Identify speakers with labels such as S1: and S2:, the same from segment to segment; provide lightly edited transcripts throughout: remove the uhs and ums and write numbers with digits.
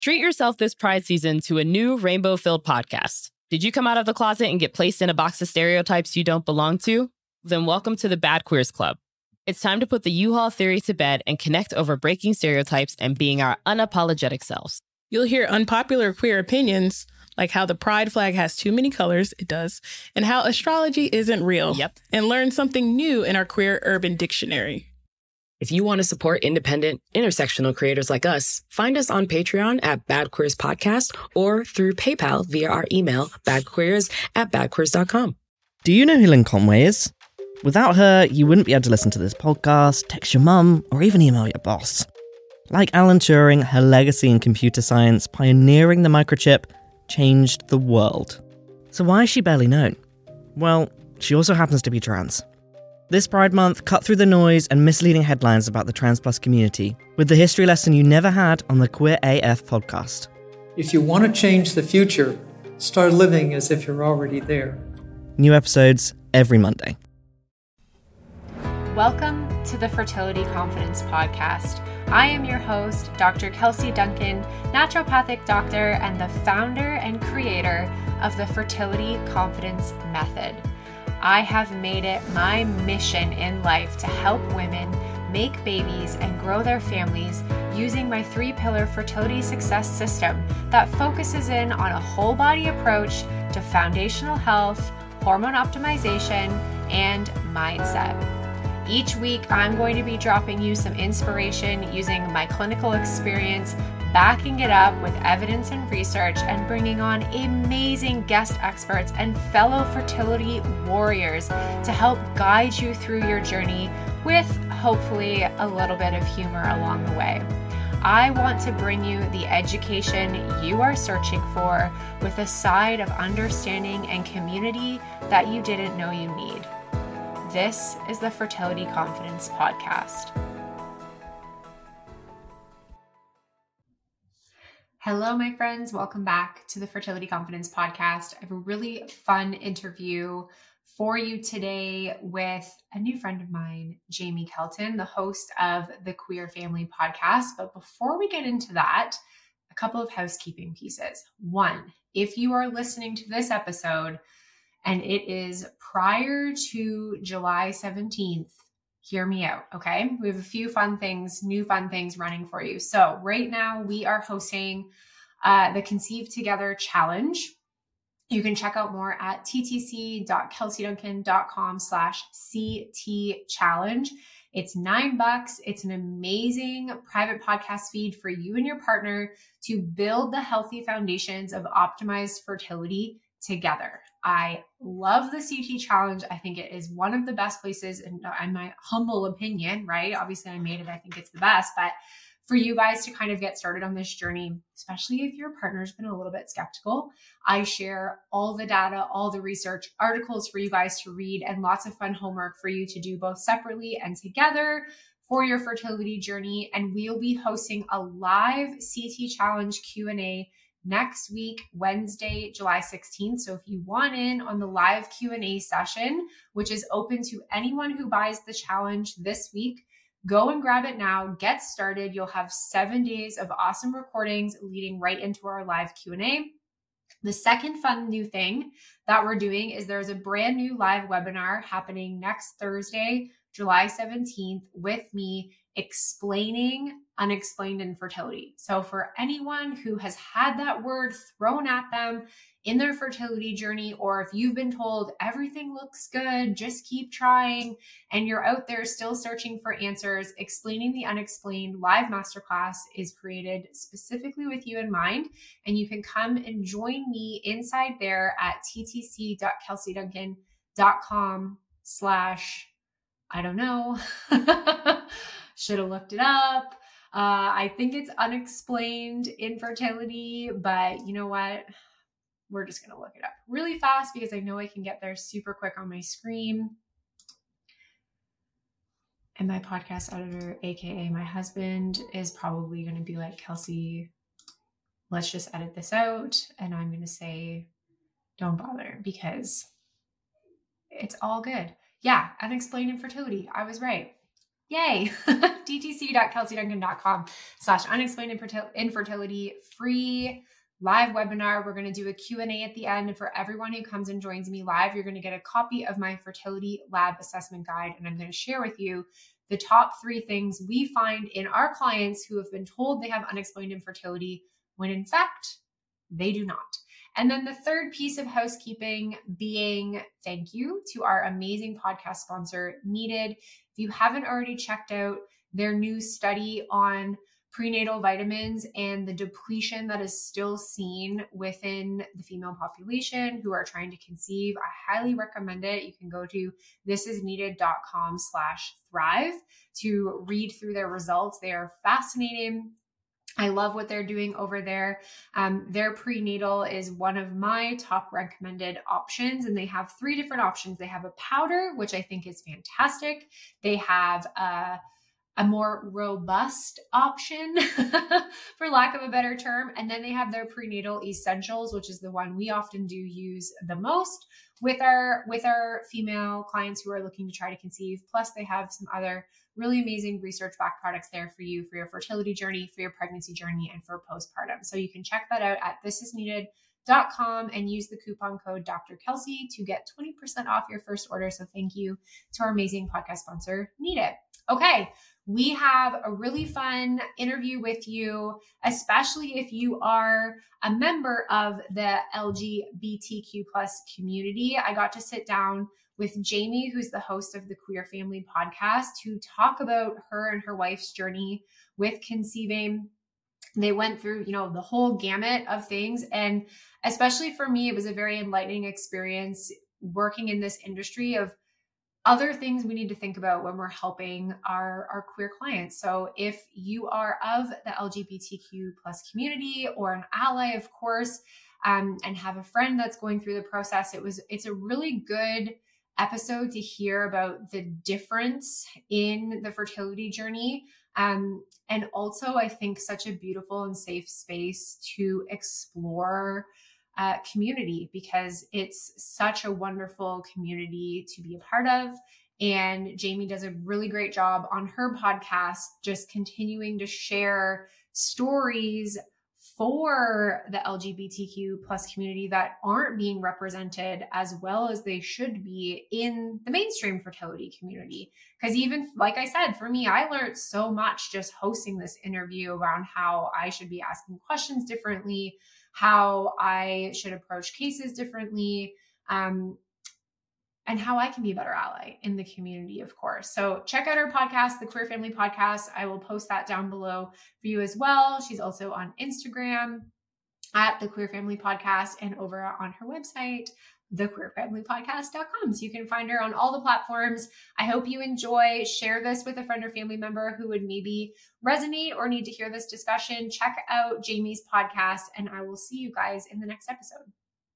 S1: Treat yourself this Pride season to a new rainbow-filled podcast. Did you come out of the closet and get placed in a box of stereotypes you don't belong to? Then welcome to the Bad Queers Club. It's time to put the U-Haul theory to bed and connect over breaking stereotypes and being our unapologetic selves.
S2: You'll hear unpopular queer opinions, like how the pride flag has too many colors, it does, and how astrology isn't real.
S1: Yep.
S2: And learn something new in our queer urban dictionary.
S3: If you want to support independent, intersectional creators like us, find us on Patreon at Bad Queers Podcast or through PayPal via our email, badqueers@badqueers.com.
S4: Do you know who Lynn Conway is? Without her, you wouldn't be able to listen to this podcast, text your mum, or even email your boss. Like Alan Turing, her legacy in computer science, pioneering the microchip, changed the world. So why is she barely known? Well, she also happens to be trans. This Pride Month, cut through the noise and misleading headlines about the trans plus community with the history lesson you never had on the Queer AF podcast.
S5: If you want to change the future, start living as if you're already there.
S4: New episodes every Monday.
S6: Welcome to the Fertility Confidence Podcast. I am your host, Dr. Kelsey Duncan, naturopathic doctor and the founder and creator of the Fertility Confidence Method. I have made it my mission in life to help women make babies and grow their families using my 3-pillar fertility success system that focuses in on a whole body approach to foundational health, hormone optimization, and mindset. Each week, I'm going to be dropping you some inspiration using my clinical experience, backing it up with evidence and research, and bringing on amazing guest experts and fellow fertility warriors to help guide you through your journey with hopefully a little bit of humor along the way. I want to bring you the education you are searching for with a side of understanding and community that you didn't know you need. This is the Fertility Confidence Podcast. Hello, my friends. Welcome back to the Fertility Confidence Podcast. I have a really fun interview for you today with a new friend of mine, Jamie Kelton, the host of the Queer Family Podcast. But before we get into that, a couple of housekeeping pieces. One, if you are listening to this episode and it is prior to July 17th, hear me out, okay? We have a few new fun things running for you. So right now we are hosting the Conceive Together Challenge. You can check out more at ttc.kelseyduncan.com/CT challenge. It's $9. It's an amazing private podcast feed for you and your partner to build the healthy foundations of optimized fertility together. I love the CT challenge. I think it is one of the best places, in my humble opinion, right? Obviously I made it. I think it's the best, but for you guys to kind of get started on this journey, especially if your partner's been a little bit skeptical, I share all the data, all the research, articles for you guys to read, and lots of fun homework for you to do both separately and together for your fertility journey. And we'll be hosting a live CT challenge Q&A next week, Wednesday, July 16th. So if you want in on the live Q&A session, which is open to anyone who buys the challenge this week, go and grab it now, get started. You'll have 7 days of awesome recordings leading right into our live Q&A. The second fun new thing that we're doing is there's a brand new live webinar happening next Thursday, July 17th with me explaining unexplained infertility. So for anyone who has had that word thrown at them in their fertility journey, or if you've been told everything looks good, just keep trying, and you're out there still searching for answers, Explaining the Unexplained live masterclass is created specifically with you in mind. And you can come and join me inside there at ttc.kelseyduncan.com/ I don't know. Should have looked it up. I think it's unexplained infertility, but you know what? We're just going to look it up really fast because I know I can get there super quick on my screen. And my podcast editor, AKA my husband, is probably going to be like, Kelsey, let's just edit this out. And I'm going to say, don't bother because it's all good. Yeah, unexplained infertility. I was right. Yay. ttc.kelseyduncan.com/unexplained infertility free live webinar. We're going to do a Q&A at the end. And for everyone who comes and joins me live, you're going to get a copy of my fertility lab assessment guide. And I'm going to share with you the top 3 things we find in our clients who have been told they have unexplained infertility when in fact they do not. And then the third piece of housekeeping being thank you to our amazing podcast sponsor, Needed. If you haven't already checked out their new study on prenatal vitamins and the depletion that is still seen within the female population who are trying to conceive, I highly recommend it. You can go to thisisneeded.com/thrive to read through their results. They are fascinating. I love what they're doing over there. Their prenatal is one of my top recommended options, and they have 3 different options. They have a powder, which I think is fantastic. They have a more robust option, for lack of a better term. And then they have their prenatal essentials, which is the one we often do use the most with our female clients who are looking to try to conceive. Plus they have some other really amazing research-backed products there for you, for your fertility journey, for your pregnancy journey, and for postpartum. So you can check that out at thisisneeded.com and use the coupon code Dr. Kelsey to get 20% off your first order. So thank you to our amazing podcast sponsor, Needed. Okay. We have a really fun interview with you, especially if you are a member of the LGBTQ+ community. I got to sit down with Jamie, who's the host of the Queer Family podcast, to talk about her and her wife's journey with conceiving. They went through, the whole gamut of things. And especially for me, it was a very enlightening experience working in this industry of other things we need to think about when we're helping our queer clients. So if you are of the LGBTQ+ community or an ally, of course, and have a friend that's going through the process, it's a really good episode to hear about the difference in the fertility journey. And also I think such a beautiful and safe space to explore community, because it's such a wonderful community to be a part of. And Jamie does a really great job on her podcast, just continuing to share stories for the LGBTQ+ community that aren't being represented as well as they should be in the mainstream fertility community. Because even, like I said, for me, I learned so much just hosting this interview around how I should be asking questions differently, how I should approach cases differently, and how I can be a better ally in the community, of course. So check out our podcast, the Queer Family Podcast. I will post that down below for you as well. She's also on Instagram at the Queer Family Podcast and over on her website, thequeerfamilypodcast.com. So you can find her on all the platforms. I hope you enjoy. Share this with a friend or family member who would maybe resonate or need to hear this discussion. Check out Jamie's podcast, and I will see you guys in the next episode.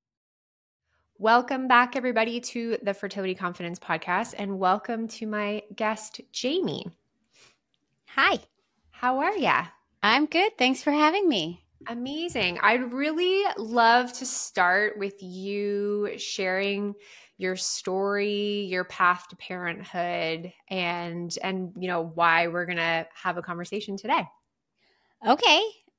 S6: Welcome back, everybody, to the Fertility Confidence Podcast, and welcome to my guest, Jamie.
S7: Hi.
S6: How are ya?
S7: I'm good. Thanks for having me.
S6: Amazing. I'd really love to start with you sharing your story, your path to parenthood, and why we're going to have a conversation today.
S7: Okay.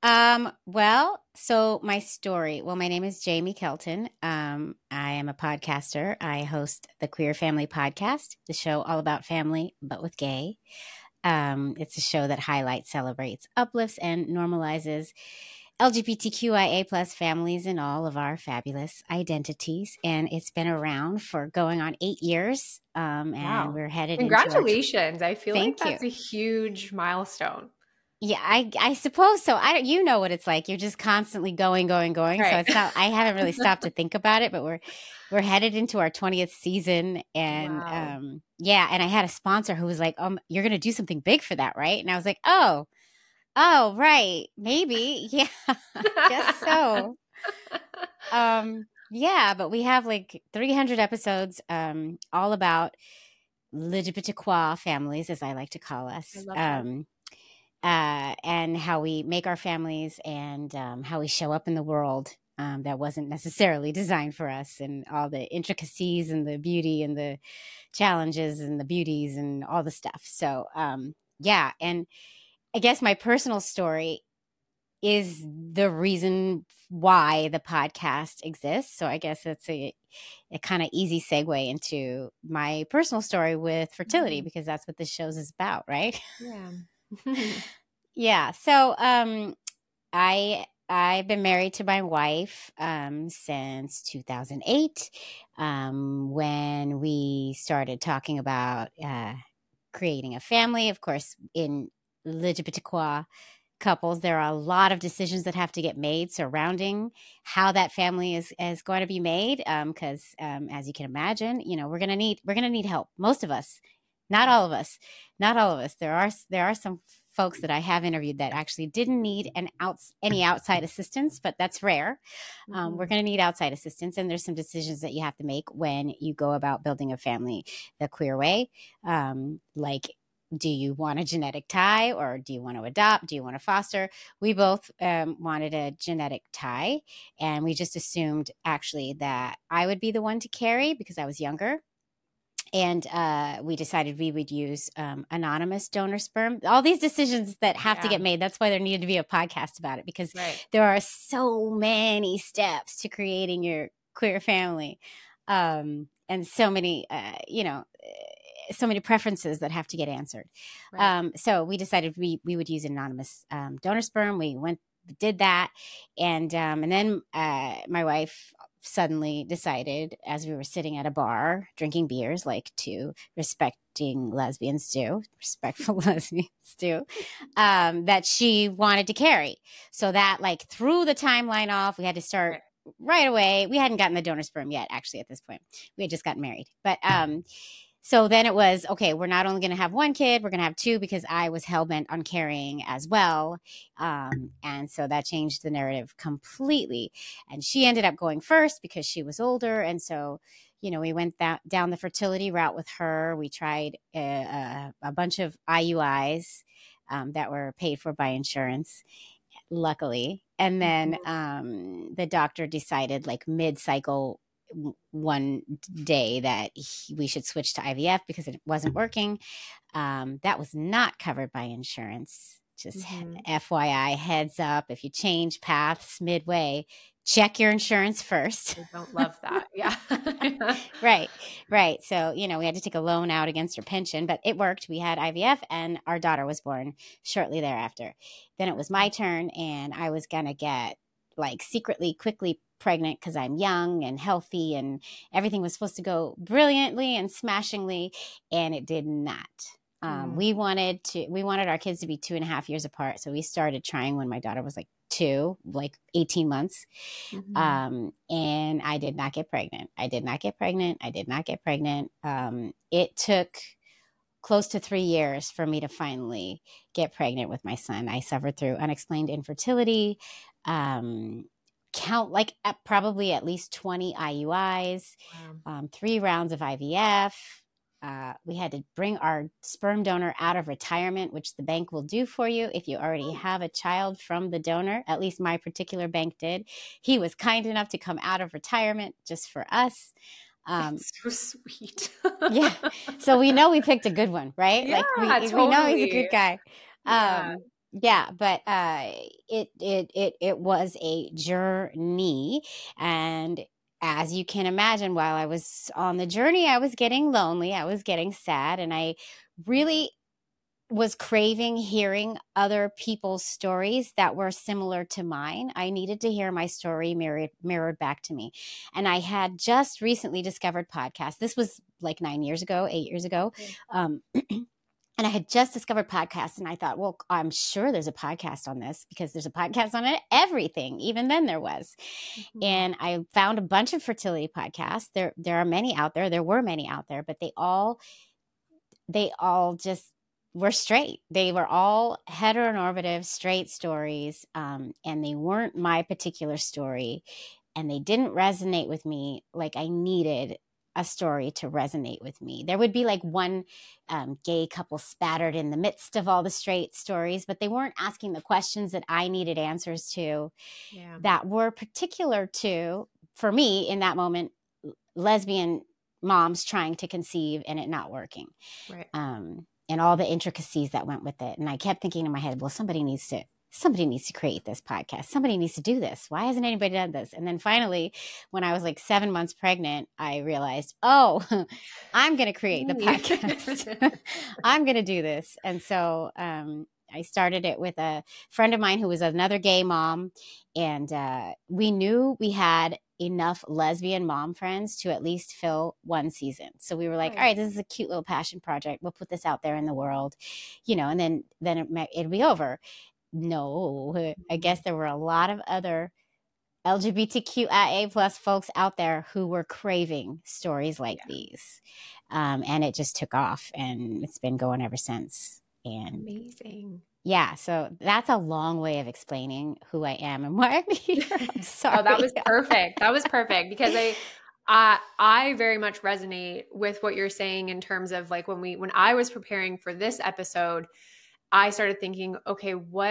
S7: So my story, my name is Jamie Kelton. I am a podcaster. I host the Queer Family Podcast, the show all about family, but with gay. It's a show that highlights, celebrates, uplifts, and normalizes LGBTQIA+ families and all of our fabulous identities. And it's been around for going on 8 years. And we're headed
S6: Congratulations. I feel
S7: Thank
S6: like that's a huge milestone.
S7: Yeah, I suppose so. You know what it's like. You're just constantly going. Right. So it's not, I haven't really stopped to think about it, but we're headed into our 20th season. And
S6: wow.
S7: And I had a sponsor who was like, you're going to do something big for that, right? And I was like, oh, right. Maybe. Yeah, I guess so. But we have like 300 episodes, all about LGBTQ families, as I like to call us.
S6: I love that.
S7: And how we make our families and how we show up in the world that wasn't necessarily designed for us, and all the intricacies and the beauty and the challenges and the beauties and all the stuff. So, yeah. And I guess my personal story is the reason why the podcast exists. So I guess it's a kind of easy segue into my personal story with fertility, because that's what this show is about, right?
S6: Yeah.
S7: Yeah. So I've been married to my wife since 2008, when we started talking about creating a family. Of course, in LGBTQ couples, there are a lot of decisions that have to get made surrounding how that family is going to be made. Because as you can imagine, we're gonna need help. Most of us, not all of us. There are some folks that I have interviewed that actually didn't need any outside assistance, but that's rare. We're going to need outside assistance, and there's some decisions that you have to make when you go about building a family the queer way, like, do you want a genetic tie, or do you want to adopt? Do you want to foster? We both wanted a genetic tie, and we just assumed actually that I would be the one to carry because I was younger. And we decided we would use anonymous donor sperm. All these decisions that have to get made. That's why there needed to be a podcast about it, because there are so many steps to creating your queer family, and so many, so many preferences that have to get answered. Right. So we decided we would use anonymous donor sperm. We did that. And then my wife suddenly decided, as we were sitting at a bar drinking beers, like two respectful lesbians do, that she wanted to carry. So that threw the timeline off. We had to start right away. We hadn't gotten the donor sperm yet, actually, at this point. We had just gotten married. But so then it was, okay, we're not only going to have one kid, we're going to have two, because I was hell-bent on carrying as well. And so that changed the narrative completely. And she ended up going first because she was older. And so, we went down the fertility route with her. We tried a bunch of IUIs that were paid for by insurance, luckily. And then the doctor decided, mid-cycle, one day, that we should switch to IVF because it wasn't working. That was not covered by insurance. Just FYI, heads up, if you change paths midway, check your insurance first.
S6: I don't love that. Yeah.
S7: Right. So, we had to take a loan out against her pension, but it worked. We had IVF, and our daughter was born shortly thereafter. Then it was my turn, and I was going to get secretly, quickly pregnant because I'm young and healthy, and everything was supposed to go brilliantly and smashingly, and it did not. We wanted our kids to be 2.5 years apart. So we started trying when my daughter was 2, 18 months. And I did not get pregnant. It took close to 3 years for me to finally get pregnant with my son. I suffered through unexplained infertility, probably at least 20 IUIs, 3 rounds of IVF. We had to bring our sperm donor out of retirement, which the bank will do for you if you already have a child from the donor. At least my particular bank did. He was kind enough to come out of retirement just for us.
S6: That's so sweet.
S7: Yeah. So we know we picked a good one, right?
S6: Yeah,
S7: we know he's a good guy. But it was a journey. And as you can imagine, while I was on the journey, I was getting lonely, I was getting sad, and I really was craving hearing other people's stories that were similar to mine. I needed to hear my story mirrored back to me. And I had just recently discovered podcasts. This was 8 years ago. And I had just discovered podcasts, and I thought, well, I'm sure there's a podcast on this because there's a podcast on everything. Even then there was. And I found a bunch of fertility podcasts. There are many out there. There were many out there, but they all just were straight. They were all heteronormative, straight stories. And they weren't my particular story. And they didn't resonate with me like I needed a story to resonate with me. There would be like one gay couple spattered in the midst of all the straight stories, but they weren't asking the questions that I needed answers to that were particular to, for me in that moment, lesbian moms trying to conceive and it not working.
S6: Right.
S7: And all the intricacies that went with it. And I kept thinking in my head, well, somebody needs to create this podcast. Somebody needs to do this. Why hasn't anybody done this? And then finally, when I was like 7 months pregnant, I realized, oh, I'm going to create the podcast. I'm going to do this. And so I started it with a friend of mine who was another gay mom. And we knew we had enough lesbian mom friends to at least fill one season. So we were like, all right, this is a cute little passion project. We'll put this out there in the world, and then it'll be over. No, I guess there were a lot of other LGBTQIA plus folks out there who were craving stories like these. And it just took off and it's been going ever since. And
S6: amazing.
S7: Yeah. So that's a long way of explaining who I am and why I'm here. I'm sorry.
S6: Oh, that was perfect. That was perfect because I very much resonate with what you're saying in terms of like when I was preparing for this episode, I started thinking, okay,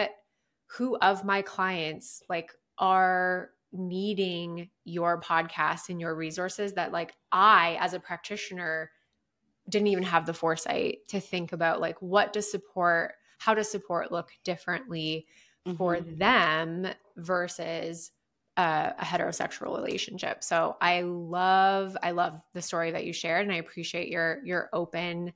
S6: who of my clients like are needing your podcast and your resources that like I, as a practitioner, didn't even have the foresight to think about like how does support look differently for them versus a heterosexual relationship. So I love the story that you shared, and I appreciate your open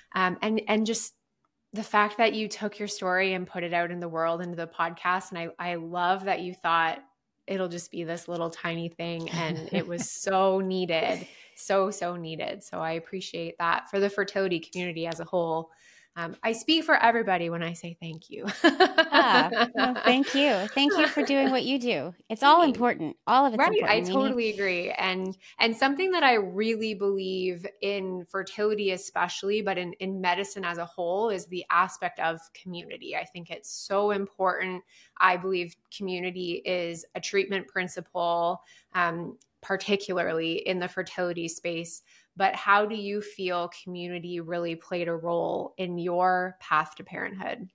S6: and just the fact that you took your story and put it out in the world into the podcast. And I love that you thought it'll just be this little tiny thing, and it was so needed, so needed. So I appreciate that for the fertility community as a whole. I speak for everybody when I say thank you.
S7: Well, thank you. Thank you for doing what you do. It's all important. All of it's
S6: right.
S7: important.
S6: I totally agree. And something that I really believe in fertility especially, but in medicine as a whole, is the aspect of community. I think it's so important. I believe community is a treatment principle, particularly in the fertility space. But how do you feel community really played a role in your path to parenthood?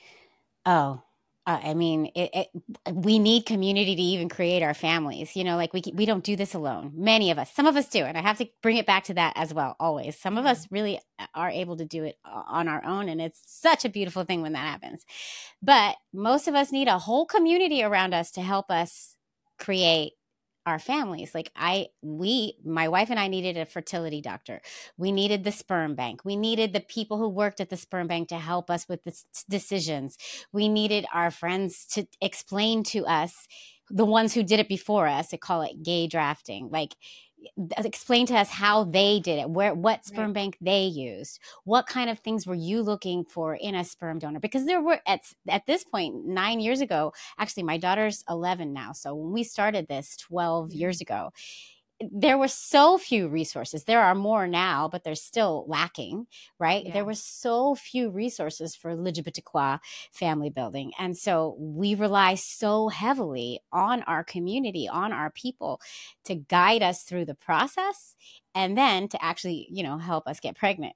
S7: Oh, I mean, we need community to even create our families. Like we don't do this alone. Many of us, some of us do. And I have to bring it back to that as well, always. Some of us really are able to do it on our own. And it's such a beautiful thing when that happens. But most of us need a whole community around us to help us create our families. Like my wife and I needed a fertility doctor. We needed the sperm bank. We needed the people who worked at the sperm bank to help us with the decisions. We needed our friends to explain to us, the ones who did it before us, to call it gay drafting, like explain to us how they did it, what sperm bank they used, what kind of things were you looking for in a sperm donor? Because there were at this point 9 years ago, actually my daughter's 11 now. So when we started this 12 years ago, there were so few resources. There are more now, but they're still lacking, right? Yeah. There were so few resources for LGBTQIA family building. And so we rely so heavily on our community, on our people to guide us through the process and then to actually, help us get pregnant,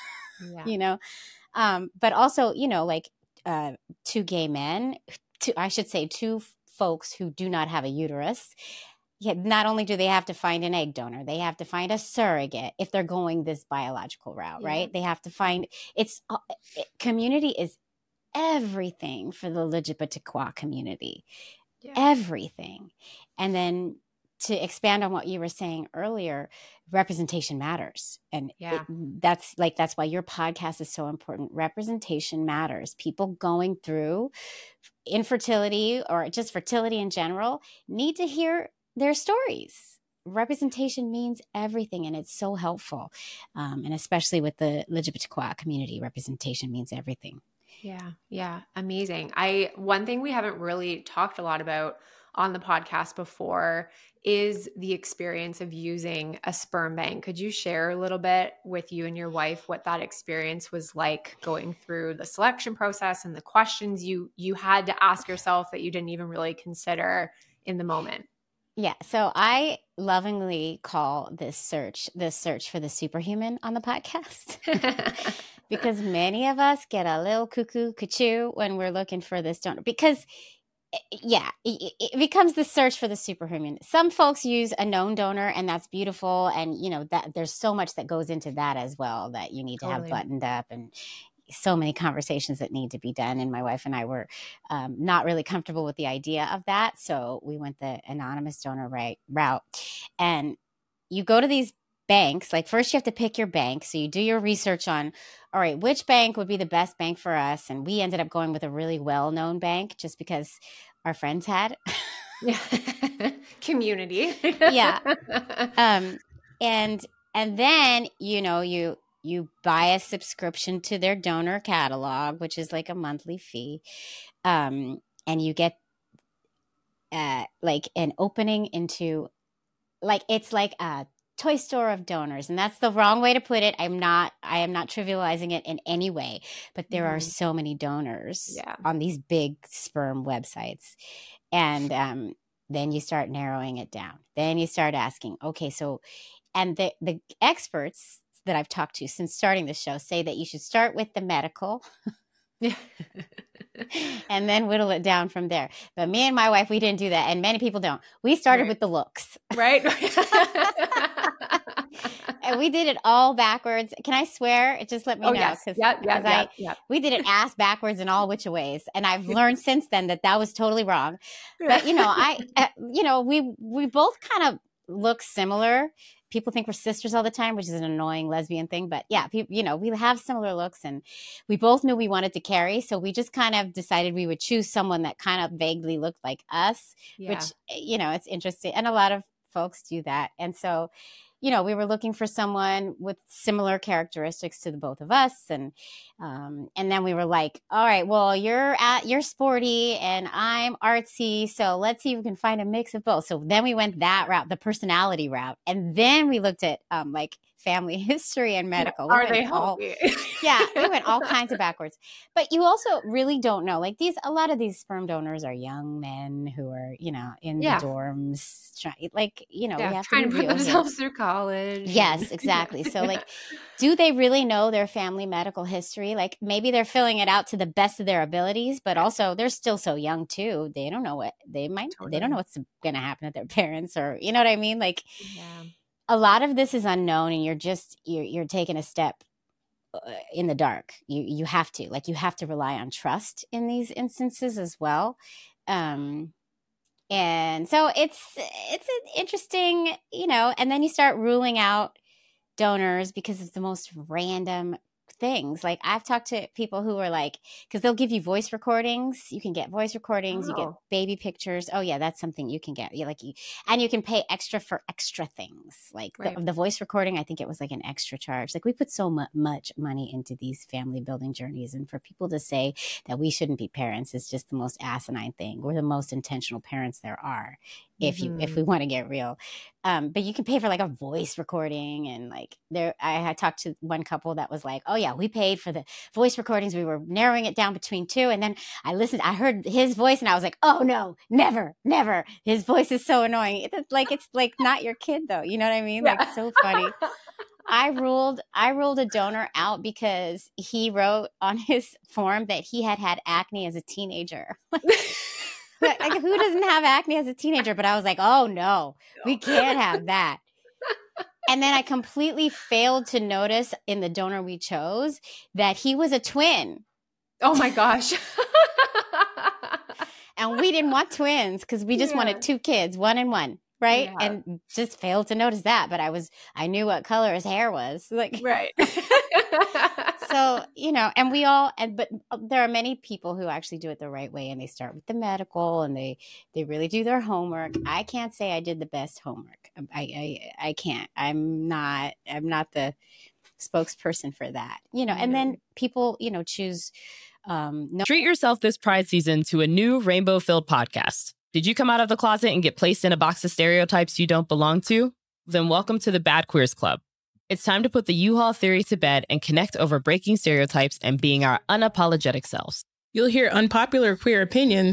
S7: but also, like two gay men, two folks who do not have a uterus. Yeah, not only do they have to find an egg donor, they have to find a surrogate if they're going this biological route, right? They have to find community is everything for the LGBTQIA community, everything. And then to expand on what you were saying earlier, representation matters. And that's why your podcast is so important. Representation matters. People going through infertility or just fertility in general need to hear their stories. Representation means everything, and it's so helpful. And especially with the LGBTQIA community, representation means everything.
S6: Yeah. Amazing. One thing we haven't really talked a lot about on the podcast before is the experience of using a sperm bank. Could you share a little bit with you and your wife what that experience was like, going through the selection process and the questions you had to ask yourself that you didn't even really consider in the moment?
S7: Yeah. So I lovingly call this search for the superhuman on the podcast. Because many of us get a little cuckoo when we're looking for this donor. Because, it becomes the search for the superhuman. Some folks use a known donor, and that's beautiful. And, that there's so much that goes into that as well that you need to have buttoned up, and so many conversations that need to be done. And my wife and I were not really comfortable with the idea of that. So we went the anonymous donor route. And you go to these banks. Like, first you have to pick your bank. So you do your research on, all right, which bank would be the best bank for us? And we ended up going with a really well-known bank just because our friends had.
S6: Community.
S7: Yeah. And then, you buy a subscription to their donor catalog, which is like a monthly fee. And you get like an opening into, like, it's like a toy store of donors. And that's the wrong way to put it. I am not trivializing it in any way, but there are so many donors on these big sperm websites. And then you start narrowing it down. Then you start asking, okay, so, and the experts that I've talked to since starting the show say that you should start with the medical and then whittle it down from there. But me and my wife, we didn't do that. And many people don't. We started with the looks.
S6: Right.
S7: And we did it all backwards. Can I swear? Just let me know.
S6: Yes.
S7: We did it ass backwards in all which ways. And I've learned since then that was totally wrong. But, we both kind of look similar. People think we're sisters all the time, which is an annoying lesbian thing. But yeah, we have similar looks, and we both knew we wanted to carry. So we just kind of decided we would choose someone that kind of vaguely looked like us, which, it's interesting. And a lot of folks do that. And so, we were looking for someone with similar characteristics to the both of us. And then we were like, all right, well, you're sporty and I'm artsy. So let's see if we can find a mix of both. So then we went that route, the personality route. And then we looked at like family history and medical.
S6: Are they healthy?
S7: We went all kinds of backwards. But you also really don't know. Like, a lot of these sperm donors are young men who are, in the dorms, we have
S6: trying to put themselves through college.
S7: Yes, exactly. So like, do they really know their family medical history? Like, maybe they're filling it out to the best of their abilities, but also they're still so young too. They don't know they don't know what's going to happen to their parents, or, you know what I mean? Like, a lot of this is unknown, and you're taking a step in the dark. You have to rely on trust in these instances as well. And so it's an interesting, and then you start ruling out donors because of the most random things. Like, I've talked to people who are like, because they'll give you voice recordings. You can get voice recordings. You get baby pictures. Oh yeah, that's something you can get. And you can pay extra for extra things. Like the voice recording, I think it was like an extra charge. Like, we put so much money into these family building journeys, and for people to say that we shouldn't be parents is just the most asinine thing. We're the most intentional parents there are, if we want to get real. But you can pay for like a voice recording, and like I had talked to one couple that was like, oh yeah, we paid for the voice recordings. We were narrowing it down between two. And then I heard his voice and I was like, oh no, never. His voice is so annoying. It's like not your kid though. You know what I mean? Like, so funny. I ruled a donor out because he wrote on his form that he had acne as a teenager. Like, who doesn't have acne as a teenager? But I was like, oh no, we can't have that. And then I completely failed to notice in the donor we chose that he was a twin.
S6: Oh my gosh.
S7: And we didn't want twins because we just wanted 2 kids, 1 and 1. Right. Yeah. And just failed to notice that. But I knew what color his hair was. Like,
S6: right.
S7: So, but there are many people who actually do it the right way, and they start with the medical, and they really do their homework. I can't say I did the best homework. I can't. I'm not the spokesperson for that, and then people, choose.
S1: Treat yourself this Pride season to a new rainbow-filled podcast. Did you come out of the closet and get placed in a box of stereotypes you don't belong to? Then welcome to the Bad Queers Club. It's time to put the U-Haul theory to bed and connect over breaking stereotypes and being our unapologetic selves.
S2: You'll hear unpopular queer opinions,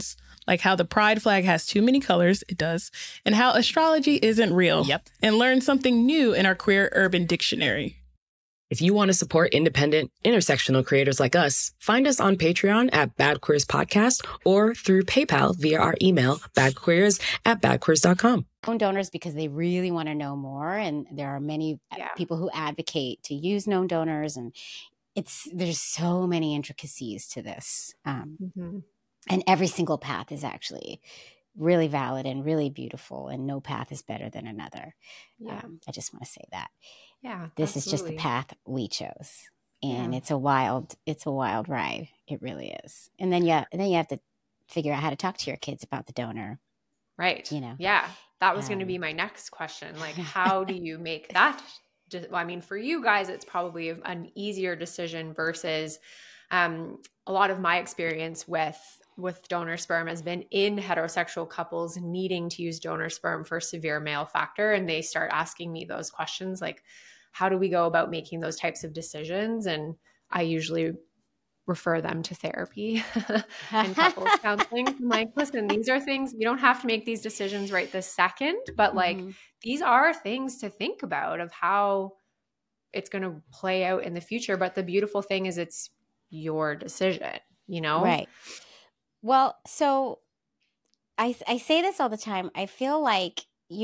S2: like how the pride flag has too many colors, it does, and how astrology isn't real.
S1: Yep.
S2: And learn something new in our Queer Urban Dictionary.
S3: If you want to support independent, intersectional creators like us, find us on Patreon at Bad Queers Podcast or through PayPal via our email, badqueers@badqueers.com.
S7: Known donors because they really want to know more, and there are many people who advocate to use known donors, and there's so many intricacies to this, and every single path is actually really valid and really beautiful, and no path is better than another. I just want to say that.
S6: Yeah,
S7: this is just the path we chose, and it's a wild ride. It really is. And then you have to figure out how to talk to your kids about the donor.
S6: Right. Yeah. That was going to be my next question. Like, how do you make that? I mean, for you guys, it's probably an easier decision versus a lot of my experience with donor sperm has been in heterosexual couples needing to use donor sperm for severe male factor. And they start asking me those questions like, how do we go about making those types of decisions? And I usually refer them to therapy and couples counseling. I'm like, listen, these are things, you don't have to make these decisions right this second, but like, these are things to think about of how it's going to play out in the future. But the beautiful thing is it's your decision,
S7: Right. Well, so I say this all the time. I feel like,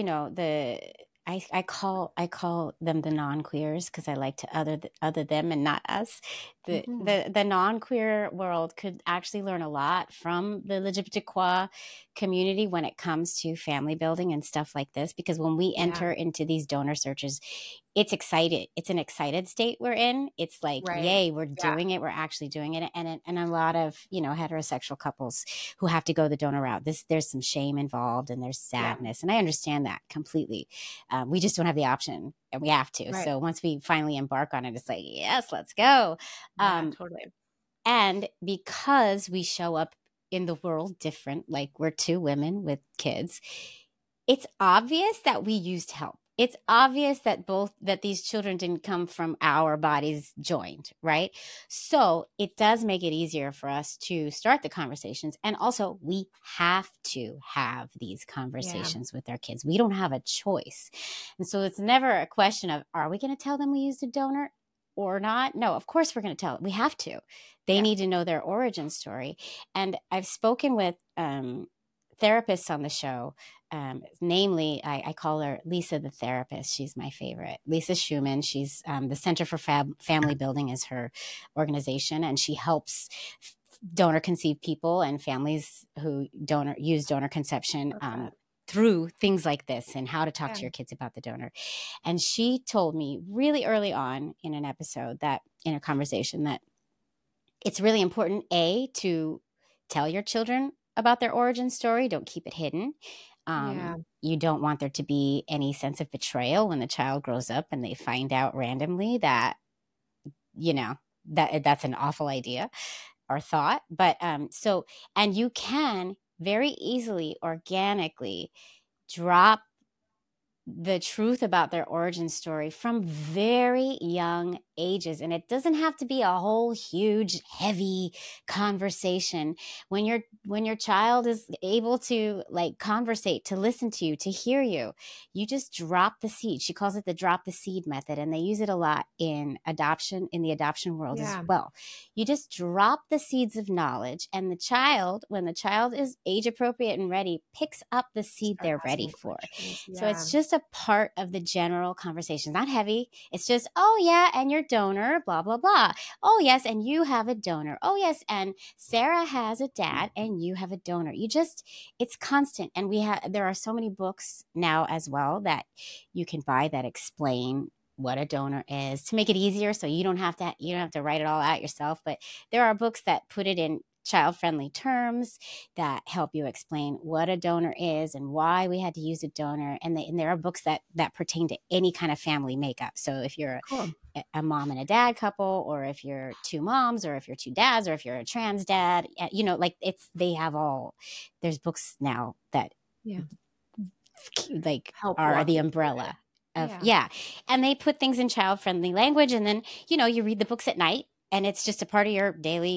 S7: I call them the non-queers because I like to other them and not us. The non-queer world could actually learn a lot from the LGBTQ community when it comes to family building and stuff like this, because when we enter into these donor searches, it's an excited state we're in. It's like, yay, we're doing it. We're actually doing it. And a lot of, heterosexual couples who have to go the donor route, there's some shame involved and there's sadness. And I understand that completely. We just don't have the option and we have to. Right. So once we finally embark on it, it's like, yes, let's go.
S6: Totally.
S7: And because we show up in the world different, like we're two women with kids, it's obvious that we used help. It's obvious that these children didn't come from our bodies joined, right? So it does make it easier for us to start the conversations. And also we have to have these conversations with our kids. We don't have a choice. And so it's never a question of, are we going to tell them we used a donor or not? No, of course we're going to tell them. We have to. They need to know their origin story. And I've spoken with therapists on the show. Namely, I call her Lisa the therapist. She's my favorite. Lisa Schumann. She's the Center for Family Building is her organization, and she helps donor conceived people and families who use donor conception through things like this and how to talk to your kids about the donor. And she told me really early on in an episode in a conversation that it's really important, to tell your children about their origin story. Don't keep it hidden. You don't want there to be any sense of betrayal when the child grows up and they find out randomly that, that's an awful idea or thought. But and you can very easily, organically drop the truth about their origin story from very young ages. And it doesn't have to be a whole huge, heavy conversation. When your child is able to conversate, to listen to you, to hear you, you just drop the seed. She calls it the drop the seed method. And they use it a lot in the adoption world as well. You just drop the seeds of knowledge, and when the child is age appropriate and ready, picks up the seed they're ready for. So it's just a part of the general conversation. Not heavy. It's just, oh yeah, and your donor, blah, blah, blah. Oh yes, and you have a donor. Oh yes, and Sarah has a dad and you have a donor. It's constant. And there are so many books now as well that you can buy that explain what a donor is to make it easier. So you don't have to write it all out yourself, but there are books that put it in child-friendly terms that help you explain what a donor is and why we had to use a donor. And there are books that pertain to any kind of family makeup. So if you're a mom and a dad couple, or if you're two moms, or if you're two dads, or if you're a trans dad, there's books now that help are the umbrella of, and they put things in child-friendly language. And then, you read the books at night, and it's just a part of your daily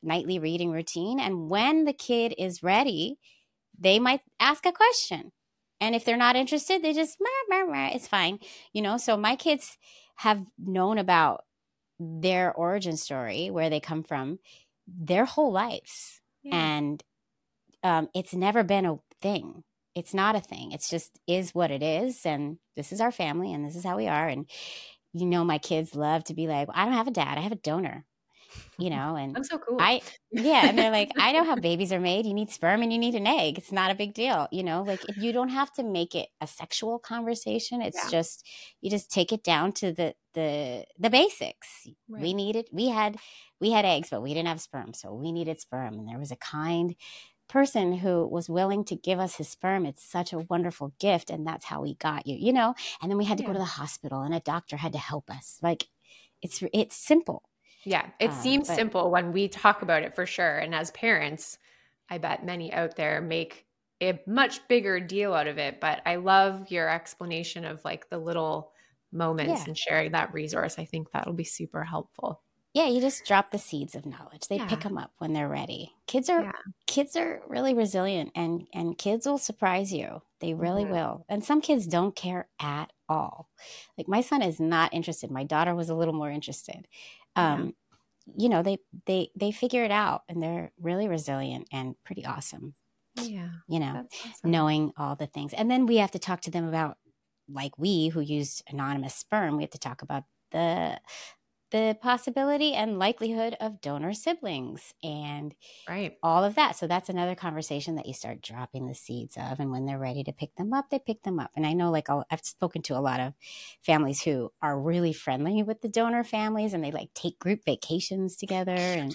S7: nightly reading routine. And when the kid is ready, they might ask a question. And if they're not interested, they just, it's fine. So my kids have known about their origin story, where they come from, their whole lives. Yeah. And it's never been a thing. It's not a thing. It's just is what it is. And this is our family and this is how we are. And, my kids love to be like, well, I don't have a dad. I have a donor, and
S6: I'm so cool.
S7: And they're like, I know how babies are made. You need sperm and you need an egg. It's not a big deal. Like if you don't have to make it a sexual conversation, it's just, you just take it down to the basics. Right. We needed, we had eggs, but we didn't have sperm. So we needed sperm. And there was a kind person who was willing to give us his sperm. It's such a wonderful gift. And that's how we got you, and then we had to go to the hospital and a doctor had to help us. Like it's simple.
S6: Yeah. It seems simple when we talk about it, for sure. And as parents, I bet many out there make a much bigger deal out of it. But I love your explanation of like the little moments and sharing that resource. I think that'll be super helpful.
S7: Yeah, you just drop the seeds of knowledge. They pick them up when they're ready. Kids are really resilient, and kids will surprise you. They really will. And some kids don't care at all. Like my son is not interested. My daughter was a little more interested. They figure it out, and they're really resilient and pretty awesome.
S6: Yeah.
S7: That's awesome. Knowing all the things. And then we have to talk to them about, like we who used anonymous sperm, we have to talk about the possibility and likelihood of donor siblings and all of that. So that's another conversation that you start dropping the seeds of. And when they're ready to pick them up, they pick them up. And I know I've spoken to a lot of families who are really friendly with the donor families, and they like take group vacations together. And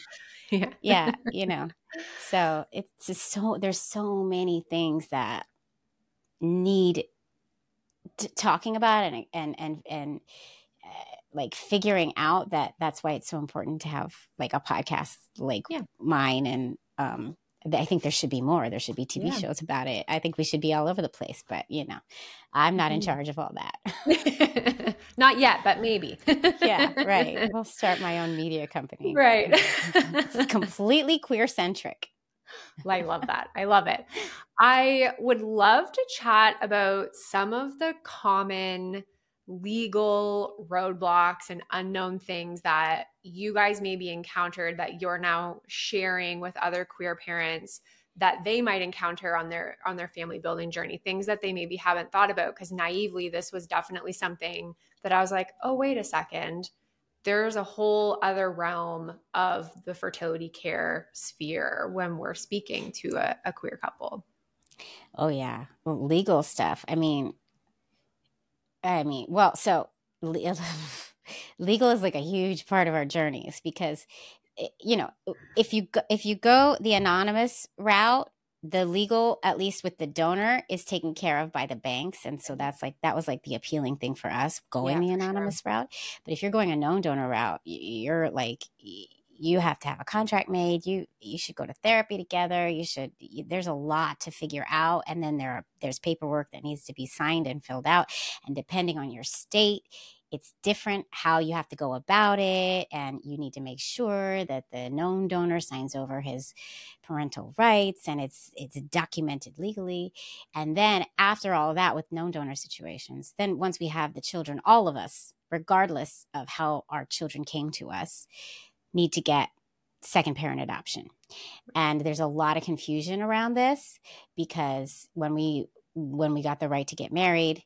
S7: so it's just there's so many things that need talking about and like figuring out that's why it's so important to have like a podcast like mine. And I think there should be more. There should be TV shows about it. I think we should be all over the place, but I'm not in charge of all that.
S6: Not yet, but maybe.
S7: Yeah, right. I'll start my own media company.
S6: Right.
S7: It's completely queer centric.
S6: I love that. I love it. I would love to chat about some of the common legal roadblocks and unknown things that you guys maybe encountered that you're now sharing with other queer parents that they might encounter on their family building journey, things that they maybe haven't thought about. Because naively, this was definitely something that I was like, oh, wait a second. There's a whole other realm of the fertility care sphere when we're speaking to a queer couple.
S7: Oh, yeah. Well, legal stuff. So legal is like a huge part of our journeys because, if you go the anonymous route, the legal, at least with the donor, is taken care of by the banks. And so that was like the appealing thing for us going the anonymous route. But if you're going a known donor route, you're like, you have to have a contract made. You should go to therapy together. There's a lot to figure out. And then there's paperwork that needs to be signed and filled out. And depending on your state, it's different how you have to go about it. And you need to make sure that the known donor signs over his parental rights and it's documented legally. And then after all of that with known donor situations, then once we have the children, all of us, regardless of how our children came to us, need to get second parent adoption. And there's a lot of confusion around this because when we got the right to get married,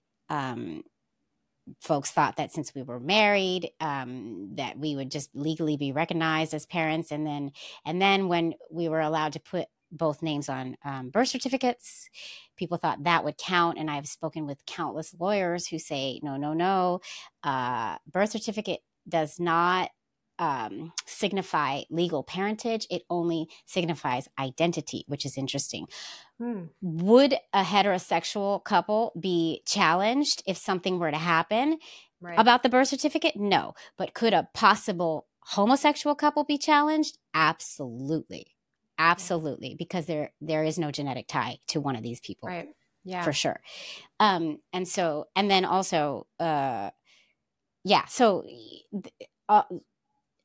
S7: folks thought that since we were married, that we would just legally be recognized as parents. And then when we were allowed to put both names on birth certificates, people thought that would count. And I've spoken with countless lawyers who say, no, birth certificate does not signify legal parentage. It only signifies identity, which is interesting. Would a heterosexual couple be challenged if something were to happen about the birth certificate? No. But could a possible homosexual couple be challenged? Absolutely. Absolutely. Because there is no genetic tie to one of these people.
S6: Right. Yeah.
S7: For sure.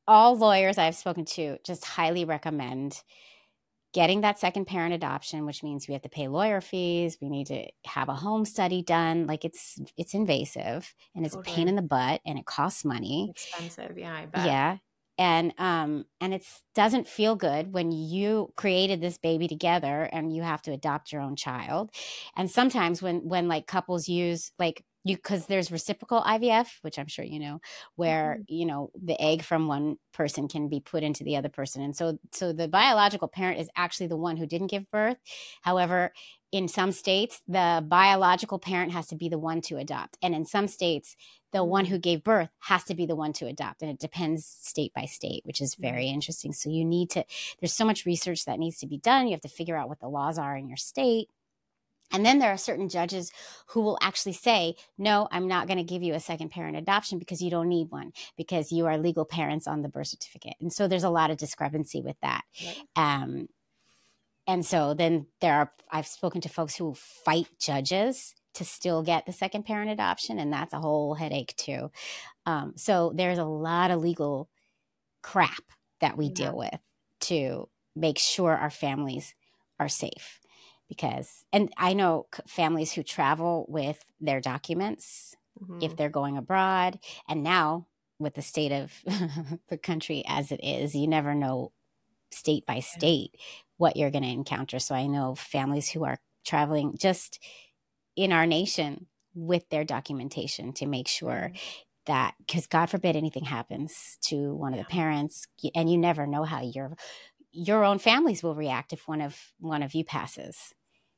S7: all lawyers I've spoken to just highly recommend getting that second parent adoption, which means we have to pay lawyer fees. We need to have a home study done. Like it's invasive and it's a pain in the butt and it costs money.
S6: Expensive. Yeah, I bet.
S7: Yeah. And it doesn't feel good when you created this baby together and you have to adopt your own child. And sometimes when like couples use like because there's reciprocal IVF, which I'm sure you know, where, the egg from one person can be put into the other person. And so the biological parent is actually the one who didn't give birth. However, in some states, the biological parent has to be the one to adopt. And in some states, the one who gave birth has to be the one to adopt. And it depends state by state, which is very interesting. So there's so much research that needs to be done. You have to figure out what the laws are in your state. And then there are certain judges who will actually say, no, I'm not going to give you a second parent adoption because you don't need one, because you are legal parents on the birth certificate. And so there's a lot of discrepancy with that. Right. And so then I've spoken to folks who fight judges to still get the second parent adoption. And that's a whole headache too. So there's a lot of legal crap that we deal with to make sure our families are safe. And I know families who travel with their documents if they're going abroad. And now with the state of the country as it is, you never know state by state what you're going to encounter. So I know families who are traveling just in our nation with their documentation to make sure that, because God forbid anything happens to one of the parents, and you never know how your own families will react if one of you passes,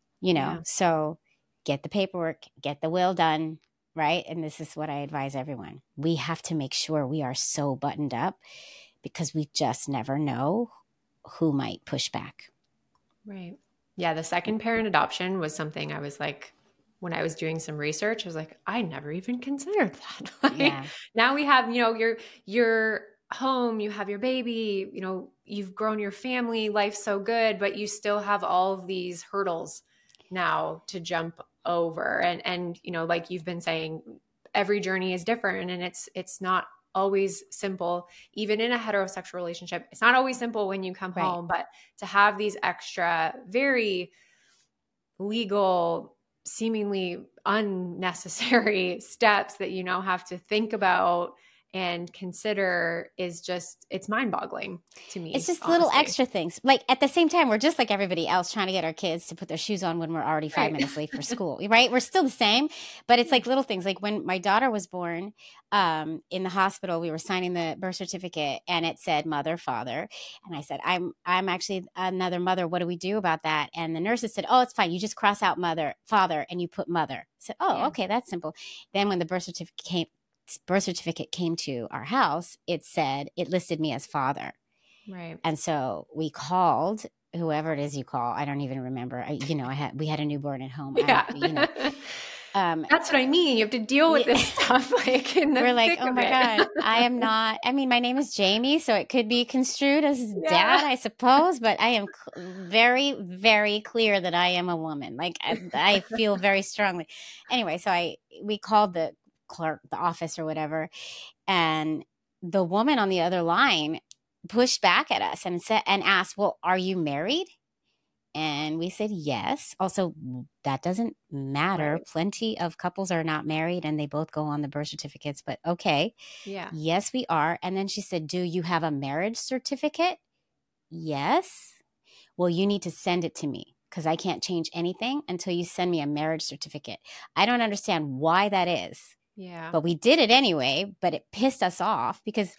S7: So get the paperwork, get the will done, right? And this is what I advise everyone. We have to make sure we are so buttoned up because we just never know who might push back.
S6: Right. Yeah. The second parent adoption was something I was like, when I was doing some research, I was like, I never even considered that. Now we have, your home, you have your baby, you've grown your family, life's so good, but you still have all of these hurdles now to jump over. And like you've been saying, every journey is different and it's not always simple. Even in a heterosexual relationship, it's not always simple when you come home, but to have these extra, very legal, seemingly unnecessary steps that you now have to think about and consider is just, it's mind-boggling to me.
S7: It's just honestly. Little extra things. Like at the same time, we're just like everybody else trying to get our kids to put their shoes on when we're already 5 minutes late for school, right? We're still the same, but it's like little things. Like when my daughter was born in the hospital, we were signing the birth certificate and it said mother, father. And I said, I'm actually another mother. What do we do about that? And the nurses said, oh, it's fine. You just cross out mother, father, and you put mother. I said, oh, okay, that's simple. Then when the birth certificate came to our house, it listed me as father.
S6: Right.
S7: And so we called whoever it is you call. I don't even remember. We had a newborn at home.
S6: Yeah. That's what I mean. You have to deal with this stuff.
S7: We're like, oh my God, I am not, my name is Jamie, so it could be construed as dad, I suppose, but I am very, very clear that I am a woman. Like I feel very strongly. Anyway, so we called the clerk, the office or whatever, and the woman on the other line pushed back at us and asked, well, are you married? And we said yes. Also, that doesn't matter. Right. Plenty of couples are not married and they both go on the birth certificates, but okay.
S6: Yeah.
S7: Yes, we are. And then she said, do you have a marriage certificate? Yes. Well, you need to send it to me because I can't change anything until you send me a marriage certificate. I don't understand why that is.
S6: Yeah.
S7: But we did it anyway, but it pissed us off because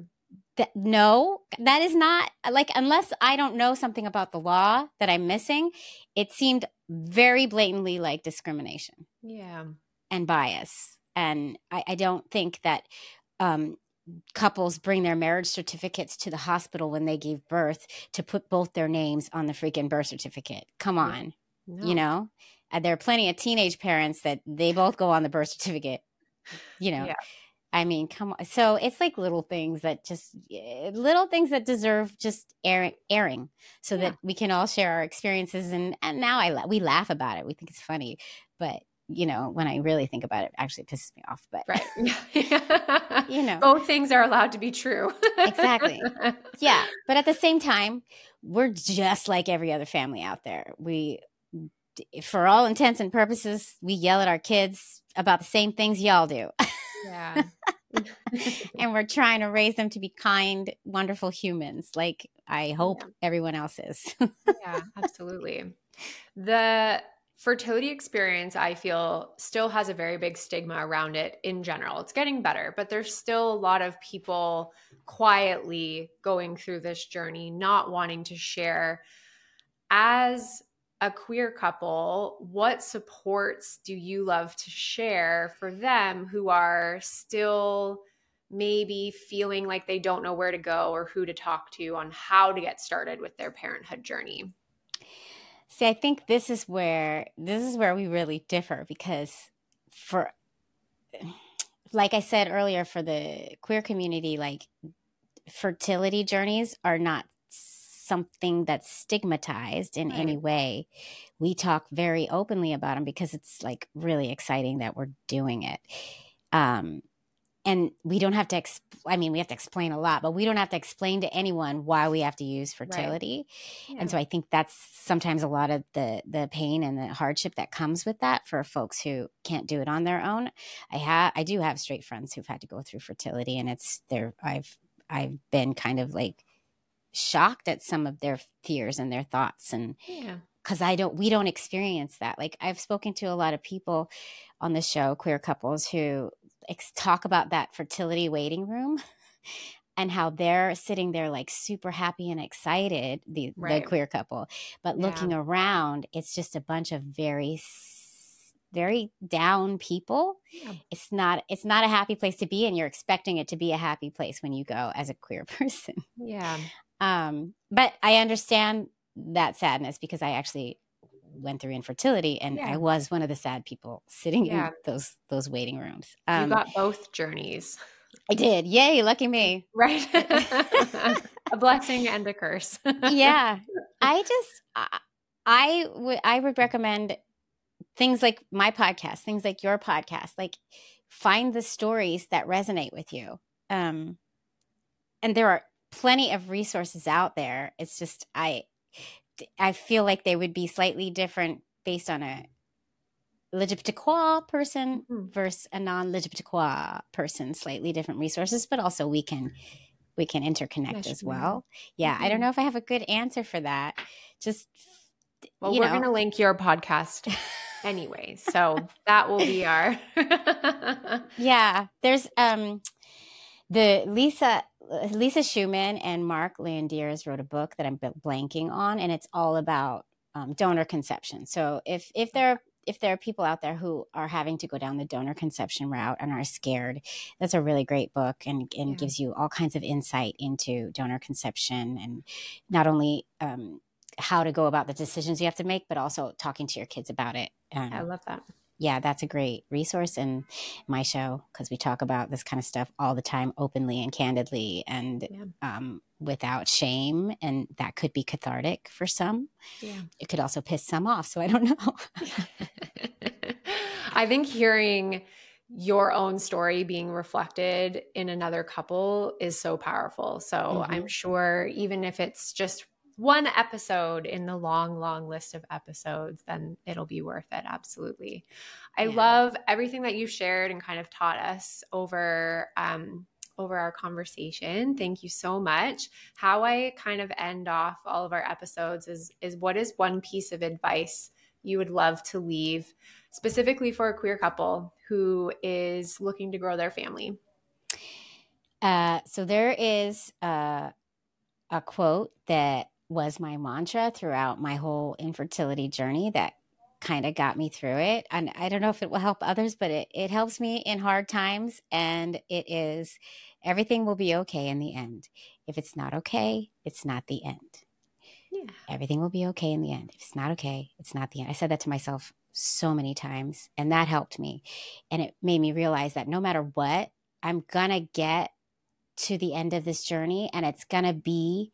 S7: that is not like, unless I don't know something about the law that I'm missing, it seemed very blatantly like discrimination.
S6: Yeah.
S7: And bias. And I don't think that couples bring their marriage certificates to the hospital when they gave birth to put both their names on the freaking birth certificate. Come on. No. There are plenty of teenage parents that they both go on the birth certificate.
S6: Yeah.
S7: Come on. So it's like little things that deserve just airing so that we can all share our experiences. And now we laugh about it. We think it's funny, but when I really think about it, it actually pisses me off. But
S6: right. Both things are allowed to be true.
S7: Exactly. Yeah. But at the same time, we're just like every other family out there. For all intents and purposes, we yell at our kids about the same things y'all do.
S6: Yeah.
S7: And we're trying to raise them to be kind, wonderful humans, like I hope everyone else is.
S6: Yeah, absolutely. The fertility experience, I feel, still has a very big stigma around it in general. It's getting better, but there's still a lot of people quietly going through this journey, not wanting to share. As a queer couple, what supports do you love to share for them who are still maybe feeling like they don't know where to go or who to talk to on how to get started with their parenthood journey?
S7: See, I think this is where we really differ, because like I said earlier, for the queer community, like fertility journeys are not something that's stigmatized in any way. We talk very openly about them because it's like really exciting that we're doing it. And we don't have to, we have to explain a lot, but we don't have to explain to anyone why we have to use fertility. Right. Yeah. And so I think that's sometimes a lot of the pain and the hardship that comes with that for folks who can't do it on their own. I do have straight friends who've had to go through fertility, and I've been kind of like shocked at some of their fears and their thoughts, and because we don't experience that. Like, I've spoken to a lot of people on the show, queer couples, who talk about that fertility waiting room and how they're sitting there like super happy and excited, the queer couple, but looking around, it's just a bunch of very, very down people. It's not a happy place to be, and you're expecting it to be a happy place when you go as a queer person. But I understand that sadness, because I actually went through infertility, and I was one of the sad people sitting in those waiting rooms.
S6: You got both journeys.
S7: I did. Yay, lucky me.
S6: Right. A blessing and a curse.
S7: Yeah. I would recommend things like my podcast, things like your podcast, like find the stories that resonate with you. And there are plenty of resources out there. It's just, I feel like they would be slightly different based on a LGBTQ person versus a non-LGBTQ person. Slightly different resources, but also we can interconnect as well. Yeah, I don't know if I have a good answer for that. Just
S6: we're going to link your podcast anyway, so that will be our.
S7: Yeah, there's the Lisa Schumann and Mark Landiers wrote a book that I'm blanking on, and it's all about donor conception. So if there are people out there who are having to go down the donor conception route and are scared, that's a really great book, and gives you all kinds of insight into donor conception, and not only how to go about the decisions you have to make, but also talking to your kids about it.
S6: I love that.
S7: Yeah, that's a great resource in my show, because we talk about this kind of stuff all the time, openly and candidly, and without shame. And that could be cathartic for some. Yeah. It could also piss some off. So I don't know.
S6: I think hearing your own story being reflected in another couple is so powerful. So I'm sure even if it's just one episode in the long, long list of episodes, then it'll be worth it. Absolutely. I love everything that you shared and kind of taught us over our conversation. Thank you so much. How I kind of end off all of our episodes is what is one piece of advice you would love to leave specifically for a queer couple who is looking to grow their family?
S7: So there is a quote that was my mantra throughout my whole infertility journey that kind of got me through it. And I don't know if it will help others, but it helps me in hard times. And it is, everything will be okay in the end. If it's not okay, it's not the end. Yeah. Everything will be okay in the end. If it's not okay, it's not the end. I said that to myself so many times, and that helped me. And it made me realize that no matter what, I'm going to get to the end of this journey, and it's going to be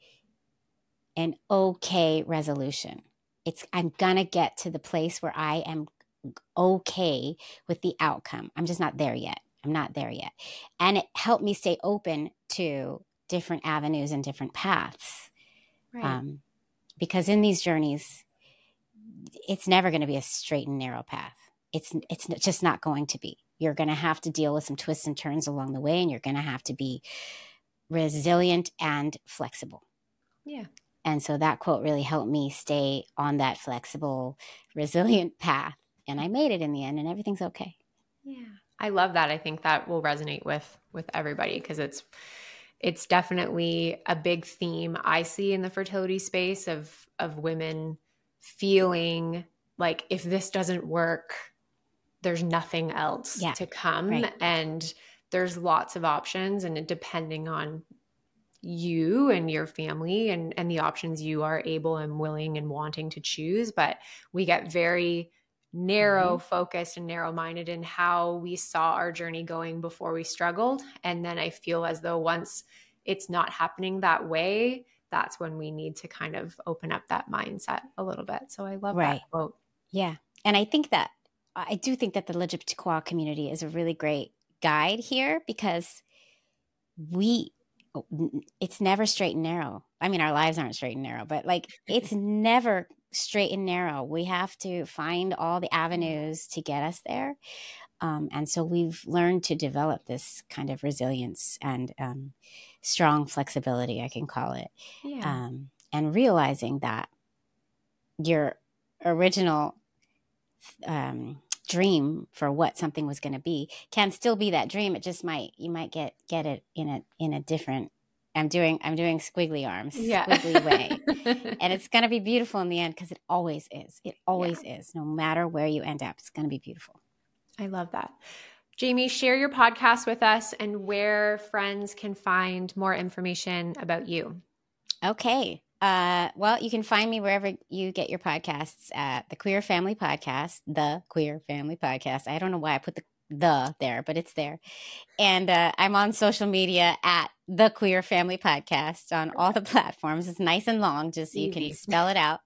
S7: an okay resolution. I'm going to get to the place where I am okay with the outcome. I'm just not there yet. I'm not there yet. And it helped me stay open to different avenues and different paths.
S8: Right.
S7: Because in these journeys, it's never going to be a straight and narrow path. It's just not going to be. You're going to have to deal with some twists and turns along the way, and you're going to have to be resilient and flexible.
S8: Yeah.
S7: And so that quote really helped me stay on that flexible, resilient path. And I made it in the end, and everything's okay.
S8: Yeah. I love that. I think that will resonate with everybody, because it's definitely a big theme I see in the fertility space of women feeling like if this doesn't work, there's nothing else to come.
S7: Right.
S8: And there's lots of options, and depending on you and your family and the options you are able and willing and wanting to choose. But we get very narrow focused and narrow minded in how we saw our journey going before we struggled. And then I feel as though once it's not happening that way, that's when we need to kind of open up that mindset a little bit. So I love that quote.
S7: Yeah. And I do think that the LGBTQIA community is a really great guide here, because it's never straight and narrow. I mean, our lives aren't straight and narrow, but like it's never straight and narrow. We have to find all the avenues to get us there. And so we've learned to develop this kind of resilience and strong flexibility, I can call it.
S8: Yeah.
S7: And realizing that your original dream for what something was going to be can still be that dream. It just you might get it in a different, I'm doing squiggly arms, squiggly way. And it's going to be beautiful in the end, because it always is. It always is. No matter where you end up, it's going to be beautiful.
S8: I love that. Jamie, share your podcast with us and where friends can find more information about you.
S7: Okay. Well, you can find me wherever you get your podcasts at The Queer Family Podcast, The Queer Family Podcast. I don't know why I put the there, but it's there. And I'm on social media at The Queer Family Podcast on all the platforms. It's nice and long, just so you can spell it out.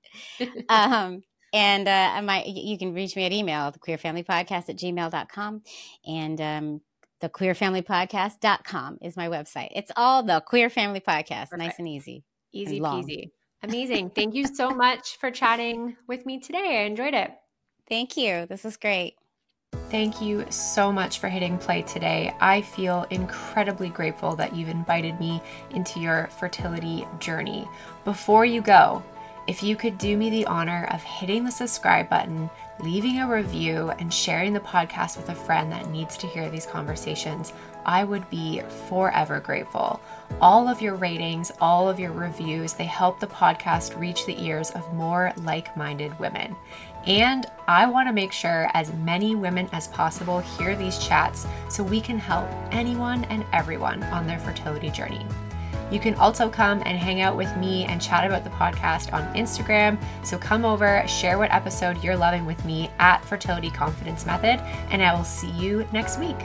S7: And you can reach me at email, thequeerfamilypodcast@gmail.com. And thequeerfamilypodcast.com is my website. It's all The Queer Family Podcast. Perfect. Nice and easy.
S8: Easy peasy. Amazing. Thank you so much for chatting with me today. I enjoyed it.
S7: Thank you. This was great.
S8: Thank you so much for hitting play today. I feel incredibly grateful that you've invited me into your fertility journey. Before you go, if you could do me the honor of hitting the subscribe button, leaving a review, and sharing the podcast with a friend that needs to hear these conversations, I would be forever grateful. All of your ratings, all of your reviews, they help the podcast reach the ears of more like-minded women. And I want to make sure as many women as possible hear these chats so we can help anyone and everyone on their fertility journey. You can also come and hang out with me and chat about the podcast on Instagram. So come over, share what episode you're loving with me at Fertility Confidence Method, and I will see you next week.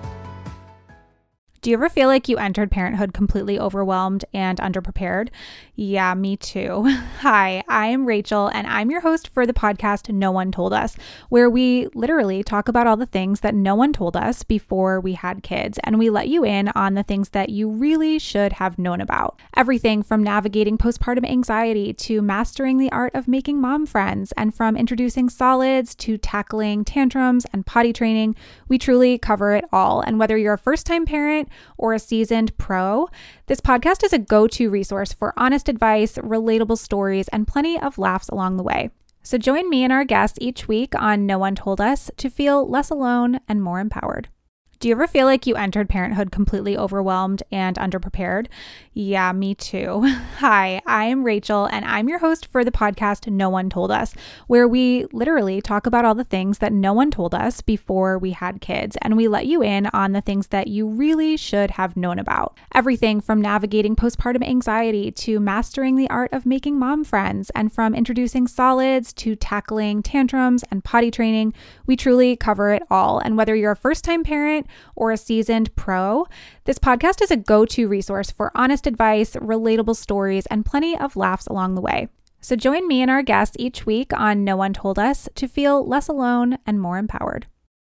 S9: Do you ever feel like you entered parenthood completely overwhelmed and underprepared? Yeah, me too. Hi, I am Rachel, and I'm your host for the podcast No One Told Us, where we literally talk about all the things that no one told us before we had kids, and we let you in on the things that you really should have known about. Everything from navigating postpartum anxiety to mastering the art of making mom friends, and from introducing solids to tackling tantrums and potty training, we truly cover it all. And whether you're a first-time parent or a seasoned pro, this podcast is a go-to resource for honest advice, relatable stories, and plenty of laughs along the way. So join me and our guests each week on No One Told Us to feel less alone and more empowered. Do you ever feel like you entered parenthood completely overwhelmed and underprepared? Yeah, me too. Hi, I am Rachel, and I'm your host for the podcast No One Told Us, where we literally talk about all the things that no one told us before we had kids, and we let you in on the things that you really should have known about. Everything from navigating postpartum anxiety to mastering the art of making mom friends, and from introducing solids to tackling tantrums and potty training, we truly cover it all. And whether you're a first-time parent or a seasoned pro, this podcast is a go-to resource for honest advice, relatable stories, and plenty of laughs along the way. So join me and our guests each week on No One Told Us to feel less alone and more empowered.